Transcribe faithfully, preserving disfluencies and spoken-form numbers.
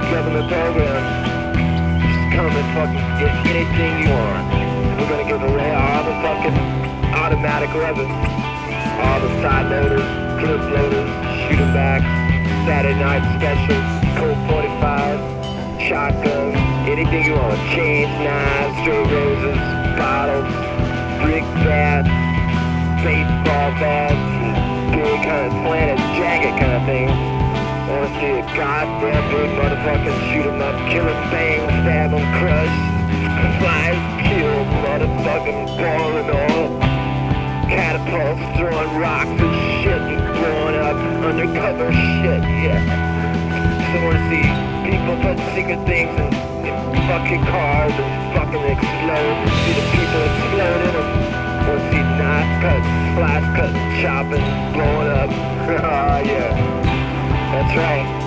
government program. Just come and fucking get anything you want. We're gonna give away all the fucking automatic weapons, all the side loaders, clip loaders, shooting backs, Saturday night specials, Colt forty-five, shotguns, anything you want. Chains, knives, straight razors, bottles, brick bats, baseball bats, big kind of slanted jacket kind of thing. Wanna see a goddamn big motherfucking shoot 'em up, kill 'em, bang, stab 'em, crush, flies, kill, motherfucking boiling oil, catapults, throwing rocks and shit and blowing up undercover shit, yeah. So wanna see people put secret things in, in fucking cars and fucking explode, see the people exploding and wanna see knife cutting, slice cutting, chopping, blowing up, oh yeah. That's right.